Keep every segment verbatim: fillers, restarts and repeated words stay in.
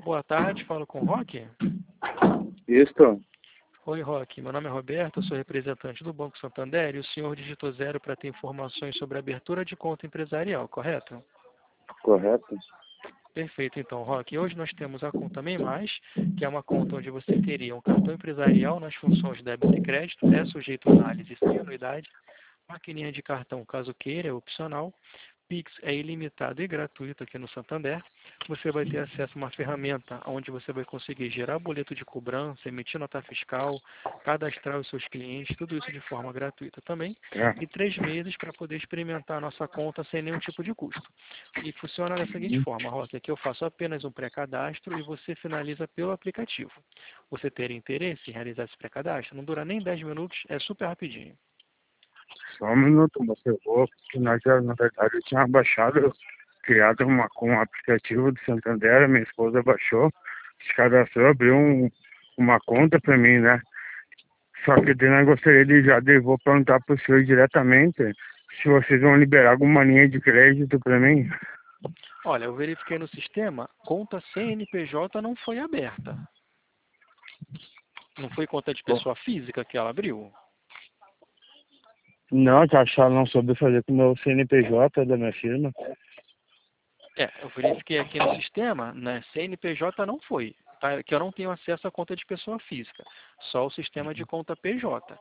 Boa tarde, falo com o Roque. Isso. Oi, Roque. Meu nome é Roberto, eu sou representante do Banco Santander e o senhor digitou zero para ter informações sobre a abertura de conta empresarial, correto? Correto. Perfeito, então, Roque. Hoje nós temos a conta MEI Mais, que é uma conta onde você teria um cartão empresarial nas funções de débito e crédito, é sujeito a análise sem anuidade, maquininha de cartão, caso queira, é opcional. Pix é ilimitado e gratuito aqui no Santander. Você vai ter acesso a uma ferramenta onde você vai conseguir gerar boleto de cobrança, emitir nota fiscal, cadastrar os seus clientes, tudo isso de forma gratuita também. É. E três meses para poder experimentar a nossa conta sem nenhum tipo de custo. E funciona da seguinte forma, Roque, aqui eu faço apenas um pré-cadastro e você finaliza pelo aplicativo. Você ter interesse em realizar esse pré-cadastro, não dura nem dez minutos, é super rapidinho. Só um minuto, moço. Eu vou, porque na, na verdade eu tinha baixado, criado uma, com um aplicativo do Santander, minha esposa baixou, se cadastrou, abriu um, uma conta pra mim, né? Só que daí eu gostaria de já de, vou perguntar pro senhor diretamente se vocês vão liberar alguma linha de crédito pra mim. Olha, eu verifiquei no sistema, conta C N P J não foi aberta. Não foi conta de pessoa física que ela abriu? Não, que acharam não soube fazer com o meu C N P J da minha firma. É, eu verifiquei aqui no sistema, né, C N P J não foi, tá? Que eu não tenho acesso à conta de pessoa física, só o sistema de conta P J.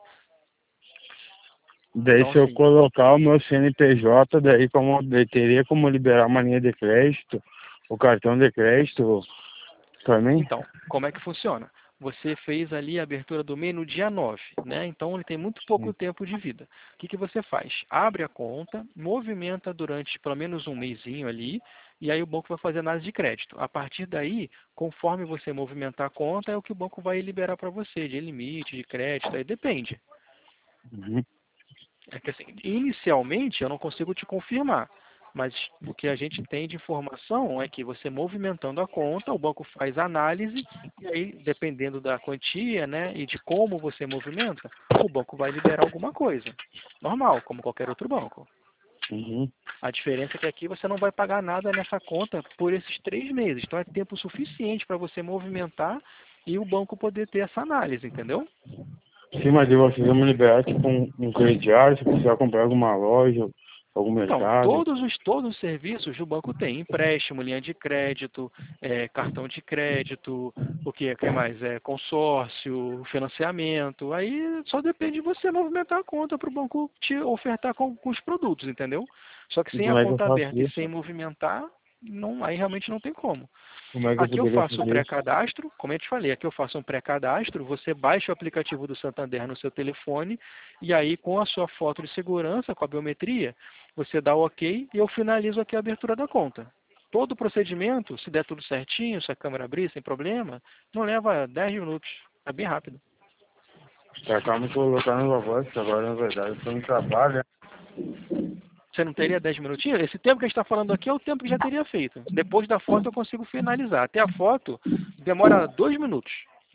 Daí Então, se eu assim, colocar o meu C N P J, daí como daí teria como liberar uma linha de crédito, o cartão de crédito pra mim? então, como é que funciona? Você fez ali a abertura do MEI no dia nove, né? Então ele tem muito pouco tempo de vida. O que, que você faz? Abre a conta, movimenta durante pelo menos um mesinho ali, e aí o banco vai fazer análise de crédito. A partir daí, conforme você movimentar a conta, é o que o banco vai liberar para você, de limite, de crédito, aí depende. Uhum. É que assim, inicialmente eu não consigo te confirmar, mas o que a gente tem de informação é que você movimentando a conta, o banco faz análise e aí, dependendo da quantia, né, e de como você movimenta, o banco vai liberar alguma coisa. Normal, como qualquer outro banco. Uhum. A diferença é que aqui você não vai pagar nada nessa conta por esses três meses. Então é tempo suficiente para você movimentar e o banco poder ter essa análise, entendeu? Sim, mas de vocês vão me liberar tipo um, um crediário, se precisar comprar alguma loja, algum Então, mercado. todos os, todos os serviços o banco tem, empréstimo, linha de crédito, é, cartão de crédito, o que, que mais? É, consórcio, financiamento, aí só depende de você movimentar a conta para o banco te ofertar com, com os produtos, entendeu? Só que E sem a como é que eu conta faço aberta e isso? sem movimentar, não, aí realmente não tem como. Como é que eu Aqui eu poderia faço o fazer isso? pré-cadastro, como eu te falei, aqui eu faço um pré-cadastro, você baixa o aplicativo do Santander no seu telefone e aí com a sua foto de segurança, com a biometria, você dá o ok e eu finalizo aqui a abertura da conta. Todo o procedimento, se der tudo certinho, se a câmera abrir sem problema, não leva dez minutos, é bem rápido. Tá, calma que eu vou colocar no voz, que agora na verdade eu tô no trabalho, né? Você não teria dez minutinhos? Esse tempo que a gente está falando aqui é o tempo que já teria feito. Depois da foto eu consigo finalizar. Até a foto demora dois minutos.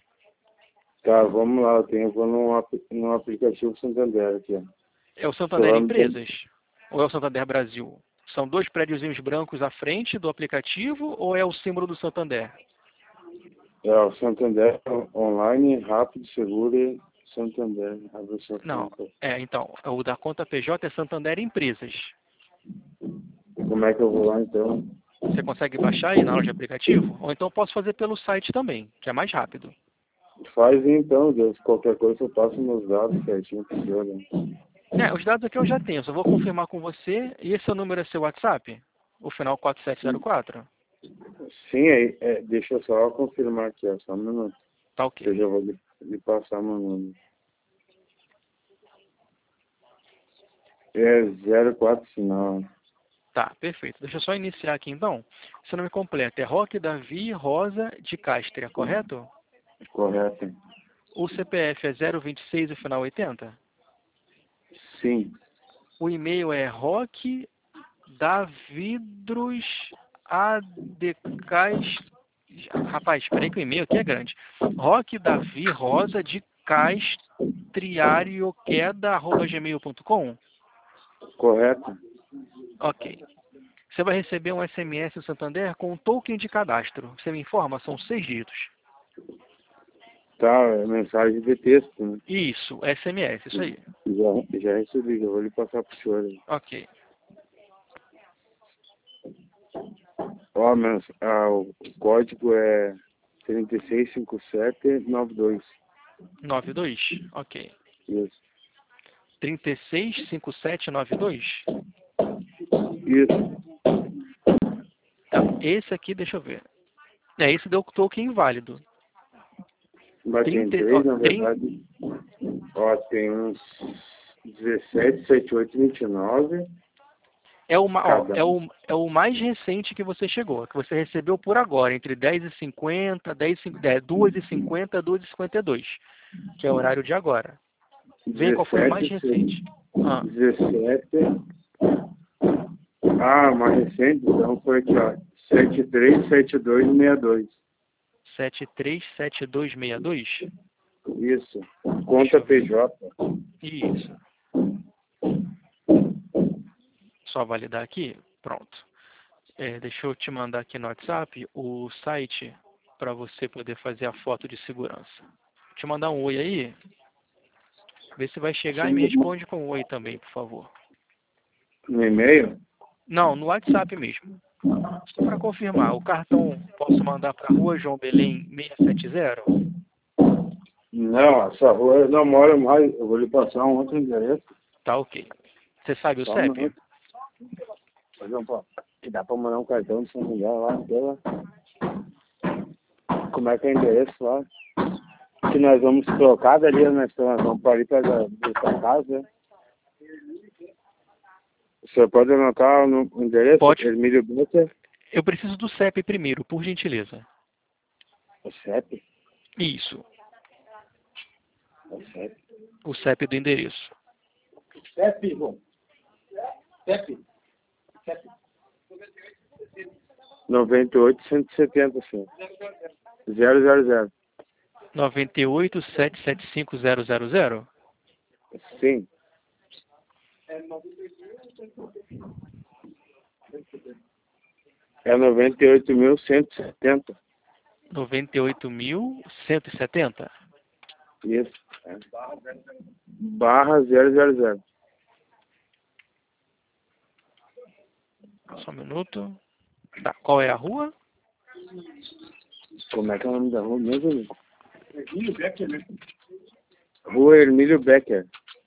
Tá, vamos lá, eu tenho, vou no, apl- no aplicativo Santander aqui, ó. É o Você Santander vai me dar- Empresas? Ou é o Santander Brasil? São dois prédiozinhos brancos à frente do aplicativo ou é o símbolo do Santander? É o Santander online, rápido, seguro e Santander, abre sua Não. conta. É, então, o da conta P J é Santander Empresas. E como é que eu vou lá então? Você consegue baixar aí na loja de aplicativo? Ou então eu posso fazer pelo site também, que é mais rápido. Faz então, Deus, qualquer coisa eu passo meus dados certinho pro senhor, né? É, os dados aqui eu já tenho, só vou confirmar com você. E esse seu número é seu WhatsApp? O final quatro sete zero quatro? Sim, aí, é, deixa eu só confirmar aqui, ó, só um minuto, Tá que eu ok. já vou lhe, lhe passar meu número. É zero quatro final, Tá, perfeito. Deixa eu só iniciar aqui então. Seu nome completo é Roque Davi Rosa de Castria, correto? correto? O C P F é zero vinte e seis e final oitenta? Sim, O e-mail é roquedavidrosadcais... Rapaz, esperei que o e-mail aqui é grande. Roque Davi Rosa de Castriarioqueda arroba gmail ponto com? correto? Ok. Você vai receber um S M S do Santander com um token de cadastro. Você me informa? São seis dígitos. Tá, é mensagem de texto, né? Isso, S M S, isso aí. Já, já recebi, já vou lhe passar pro senhor. Ok. Ó, mens... ah, o código é trinta e seis cinquenta e sete noventa e dois. noventa e dois? Ok. Isso. trinta e seis cinquenta e sete noventa e dois? Isso. Tá, esse aqui, deixa eu ver. É, esse deu token inválido. Mas tem trinta, três, ó, na trinta, verdade. Ó, tem uns dezessete, setenta e oito, vinte e nove. é, o, ma- ó, Cada é, um. o, é o mais recente que você chegou, que você recebeu por agora, entre dez e cinquenta, dez, é, duas e cinquenta, duas e cinquenta e dois, que é o horário de agora. Vê qual foi o mais recente. Ah, dezessete. Ah, mais recente, então foi aqui, ó. setenta e três, setenta e dois, sessenta e dois. sete três sete dois seis dois? Isso. Deixa Conta eu ver. P J. Isso. Só validar aqui. Pronto. É, deixa eu te mandar aqui no WhatsApp o site para você poder fazer a foto de segurança. Vou te mandar um oi aí. Vê se vai chegar e me responde com um oi também, por favor. No e-mail? Não, no WhatsApp mesmo. Só para confirmar, o cartão posso mandar para a rua João Belém seiscentos e setenta? Não, essa rua eu não moro mais. Eu vou lhe passar um outro endereço. Tá ok. Você sabe o Só um C E P? minuto. Mas não pode. Dá pra mandar um cartão de São Miguel lá, pela... Como é que é o endereço lá? Que nós vamos trocar dali, nós vamos para ali para essa casa. O senhor pode anotar no endereço? Pode. Hermílio Becker. Eu preciso do C E P primeiro, por gentileza. O C E P? Isso. O C E P. O C E P do endereço. C E P, bom. C E P. C E P. noventa e oito, cento e setenta, senhor. zero zero zero. nove oito sete sete cinco zero zero zero? Sim. É noventa e oito mil cento e setenta. noventa e oito mil cento e setenta? Isso. É. Barra zero zero zero. Só um minuto. Tá, qual é a rua? Como é que é o nome da rua mesmo, amigo? Hermílio Becker, né? Rua Hermílio Becker.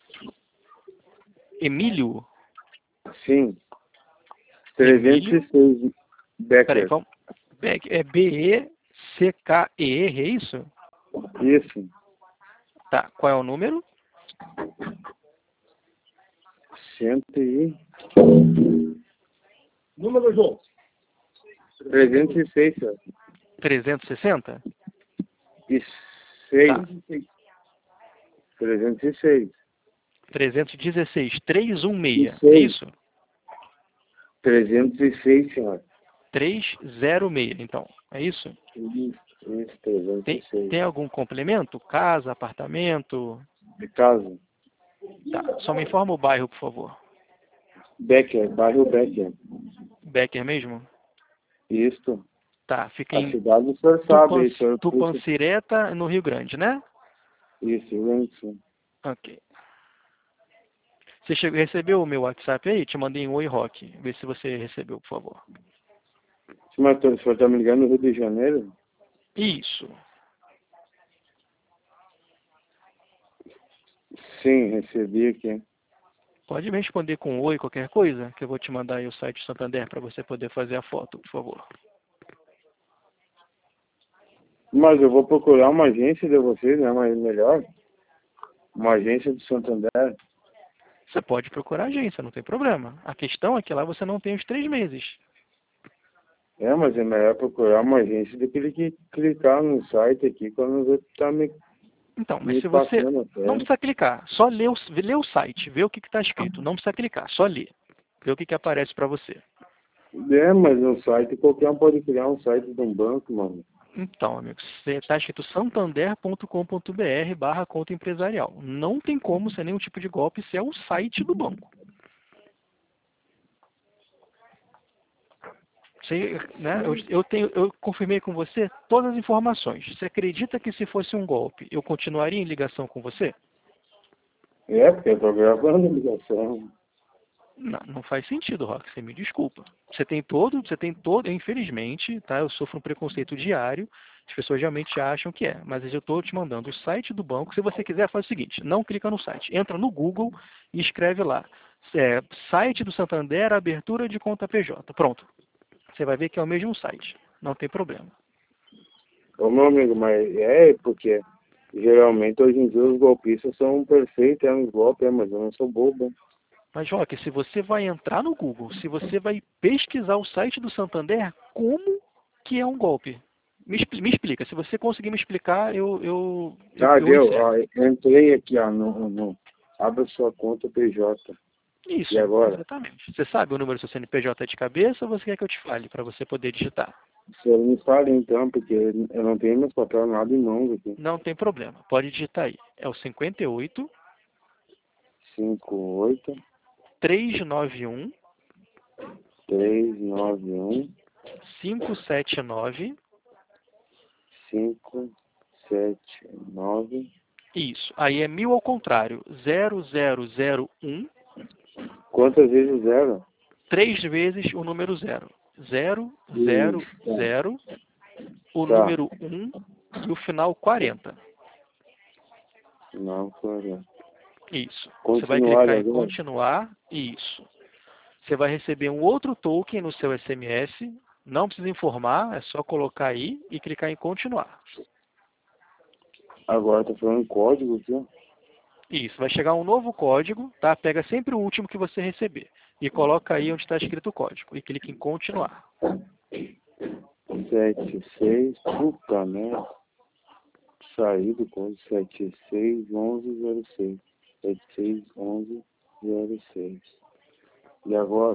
Emílio? Sim. trezentos e seis Becker. Peraí, vamos. Beck- É B E C K E R, é isso? Isso. Tá, qual é o número? Cento e... Número, João? trezentos e seis, senhor. trezentos e sessenta? E seis. Tá. trezentos e seis. trezentos e dezesseis, trezentos e dezesseis, é seis. isso? trezentos e seis, senhor. trezentos e seis, então, é isso? Isso, isso, trezentos Tem, e seis. tem algum complemento? Casa, apartamento? De casa. Tá, só me informa o bairro, por favor. Becker, bairro Becker. Becker mesmo? Isso. Tá, fica A em cidade o senhor sabe, aí, senhor. Tupancireta, no Rio Grande, né? Isso, Rio Grande do Sul. Ok. Você chegou, recebeu o meu WhatsApp aí? Te mandei um oi, Rock. Vê se você recebeu, por favor. Mas o senhor está me ligando no Rio de Janeiro? Isso. Sim, recebi aqui. Pode me responder com oi, qualquer coisa, que eu vou te mandar aí o site Santander para você poder fazer a foto, por favor. Mas eu vou procurar uma agência de vocês, né? Mas melhor. Uma agência de Santander. Você pode procurar a agência, não tem problema. A questão é que lá você não tem os três meses. É, mas é melhor procurar uma agência do que ele que clicar no site aqui quando você está me, Então, mas me se você... passando até. Não precisa clicar, só lê o, lê o site, vê o que está escrito. Não precisa clicar, só lê. Vê o que, que aparece para você. É, mas no site, qualquer um pode criar um site de um banco, mano. Então, amigos, está escrito santander ponto com ponto br barra conta empresarial. Não tem como ser nenhum tipo de golpe se é o site do banco. Você, né, eu, eu, tenho, eu confirmei com você todas as informações. Você acredita que se fosse um golpe, eu continuaria em ligação com você? É, porque eu tô gravando a ligação. Não, não faz sentido, Rock. Você me desculpa. Você tem todo, você tem todo, infelizmente, tá? Eu sofro um preconceito diário. As pessoas realmente acham que é, mas eu estou te mandando o site do banco. Se você quiser, faz o seguinte: não clica no site, entra no Google e escreve lá, é, site do Santander, abertura de conta P J. Pronto. Você vai ver que é o mesmo site. Não tem problema. Ô, meu amigo, mas é porque geralmente hoje em dia os golpistas são perfeitos, é um golpe, é, mas eu não sou bobo. Mas, Roque, se você vai entrar no Google, se você vai pesquisar o site do Santander, como que é um golpe? Me, expli- me explica. Se você conseguir me explicar, eu, eu, eu, Ah, eu deu, encerro. ó, entrei aqui, ó, no, no, abra sua conta P J. Isso, E agora? exatamente. Você sabe o número do seu C N P J de cabeça ou você quer que eu te fale para você poder digitar? O senhor me fala então, porque eu não tenho meus papéis nada em mãos aqui. Não tem problema. Pode digitar aí. É o cinquenta e oito, cinco oito trezentos e noventa e um, três nove um quinhentos e setenta e nove. cinco sete nove. Isso. Aí é mil ao contrário. zero zero zero um. Quantas vezes zero? Três vezes o número zero. Zero, Hum, zero, tá. zero, o Tá. número um e o final quarenta. Não, claro. Isso. Você vai Continuar clicar em agora. continuar. Isso. Você vai receber um outro token no seu S M S. Não precisa informar, é só colocar aí e clicar em continuar. Agora tá falando código aqui, ó. Isso. Vai chegar um novo código, tá? Pega sempre o último que você receber e coloca aí onde está escrito o código e clica em continuar. sete seis. Puta merda. Saí do código sete seis onze zero seis. sete seis onze zero seis. E agora?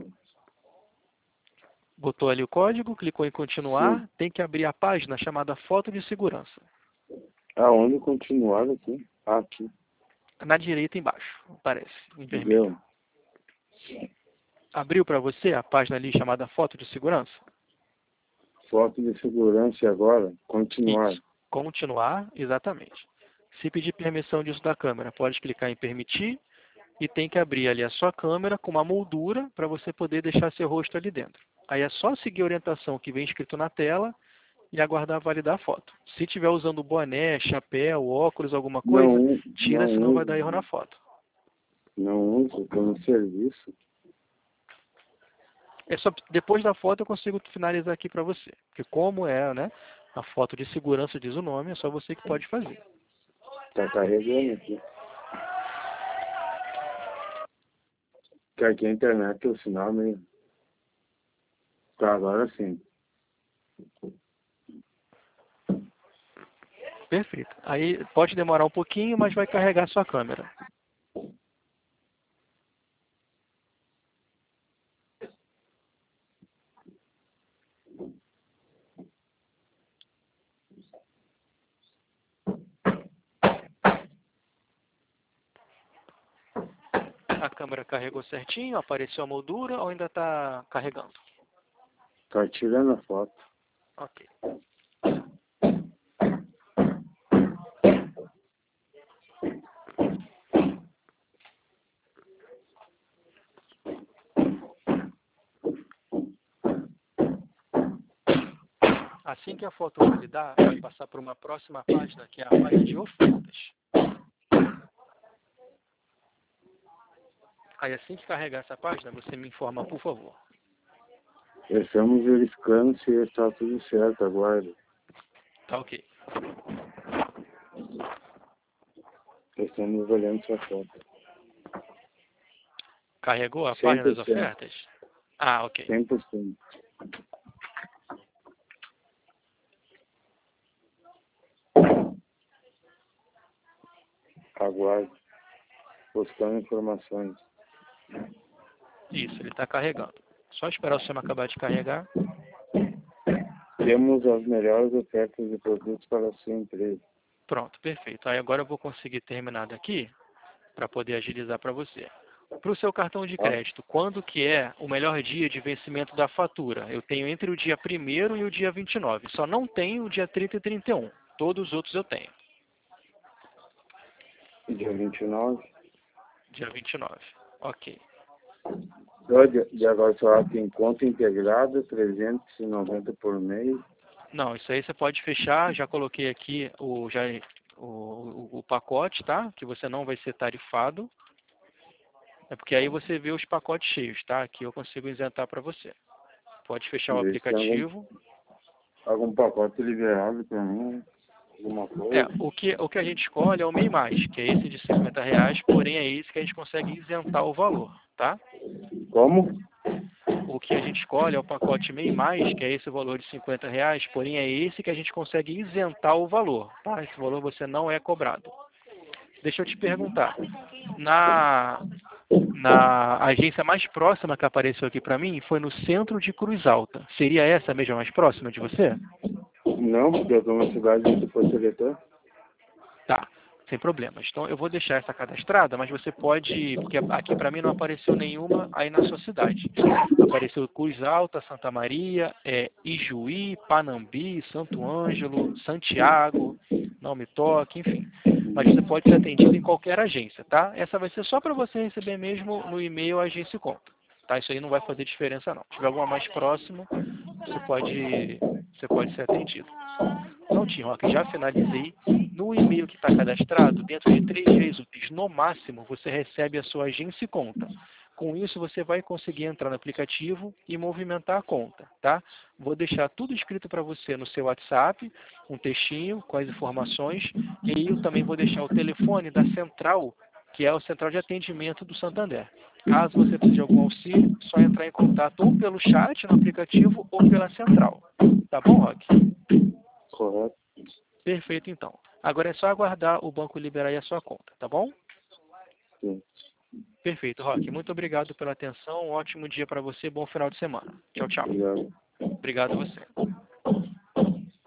Botou ali o código, clicou em Sim. continuar, tem que abrir a página chamada foto de segurança. Aonde continuar aqui? Ah, aqui. Na direita embaixo, aparece, em vermelho. Deu. Abriu para você a página ali chamada foto de segurança? Foto de segurança e agora? Continuar. Isso. Continuar, exatamente. Se pedir permissão disso da câmera, pode clicar em permitir e tem que abrir ali a sua câmera com uma moldura para você poder deixar seu rosto ali dentro. Aí é só seguir a orientação que vem escrito na tela e aguardar validar a foto. Se estiver usando boné, chapéu, óculos, alguma coisa, Não, tira, não senão vai uso. dar erro na foto. Não uso, estou no serviço. É só, depois da foto eu consigo finalizar aqui para você. Porque como é, né, a foto de segurança diz o nome, é só você que pode fazer. Tá carregando aqui. Que aqui a internet tem o sinal meio. Tá, agora sim. Perfeito. Aí pode demorar um pouquinho, mas vai carregar a sua câmera. A câmera carregou certinho, apareceu a moldura ou ainda está carregando? Tá tirando a foto. Ok. Assim que a foto validar, vai passar por uma próxima página, que é a página de ofertas. Aí assim que carregar essa página, você me informa, por favor. Estamos verificando se está tudo certo, aguarde. Tá ok. Estamos olhando sua foto. Carregou a cem página por das cento. ofertas? Ah, ok. cem por cento. Aguarde. Buscando informações. Isso, ele está carregando. Só esperar o sistema acabar de carregar. Temos as melhores ofertas de produtos para a sua empresa. Pronto, perfeito. Aí agora eu vou conseguir terminar daqui para poder agilizar para você. Para o seu cartão de Tá? crédito, quando que é o melhor dia de vencimento da fatura? Eu tenho entre o dia primeiro e o dia vinte e nove. Só não tenho o dia trinta e trinta e um. Todos os outros eu tenho. Dia vinte e nove. Dia vinte e nove. Ok. E agora só tem conta integrada, trezentos e noventa por mês. Não, isso aí você pode fechar. Já coloquei aqui o, já, o, o, o pacote, tá? Que você não vai ser tarifado. É porque aí você vê os pacotes cheios, tá? Aqui eu consigo isentar para você. Pode fechar o Ver se tem algum, aplicativo. algum pacote liberado para mim, alguma É, coisa. o que, o que a gente escolhe é o MEI Mais, que é esse de cinquenta reais, porém é esse que a gente consegue isentar o valor, tá? Como? O que a gente escolhe é o pacote MEI Mais, que é esse valor de cinquenta reais, porém é esse que a gente consegue isentar o valor, tá? Esse valor você não é cobrado. Deixa eu te perguntar, na, na agência mais próxima que apareceu aqui para mim foi no centro de Cruz Alta. Seria essa mesmo a mais próxima de você? Não, porque eu estou na cidade de Poçoletã. Tá, sem problemas. Então eu vou deixar essa cadastrada, mas você pode, porque aqui para mim não apareceu nenhuma aí na sua cidade. Apareceu Cruz Alta, Santa Maria, é, Ijuí, Panambi, Santo Ângelo, Santiago, Não Me Toque, enfim. Mas você pode ser atendido em qualquer agência, tá? Essa vai ser só para você receber mesmo no e-mail Agência Conta. Tá? Isso aí não vai fazer diferença não. Se tiver alguma mais próxima, você pode, você pode ser atendido. Prontinho, ó, que já finalizei. No e-mail que está cadastrado, dentro de três dias úteis, no máximo, você recebe a sua agência e conta. Com isso, você vai conseguir entrar no aplicativo e movimentar a conta, tá? Vou deixar tudo escrito para você no seu WhatsApp, um textinho com as informações, e eu também vou deixar o telefone da central, que é o central de atendimento do Santander. Caso você precise de algum auxílio, é só entrar em contato ou pelo chat no aplicativo ou pela central. Tá bom, Roque? Correto. Perfeito, então. Agora é só aguardar o banco liberar aí a sua conta, tá bom? Sim. Perfeito, Roque. Muito obrigado pela atenção. Um ótimo dia para você. Bom final de semana. Tchau, tchau. Obrigado. Obrigado a você.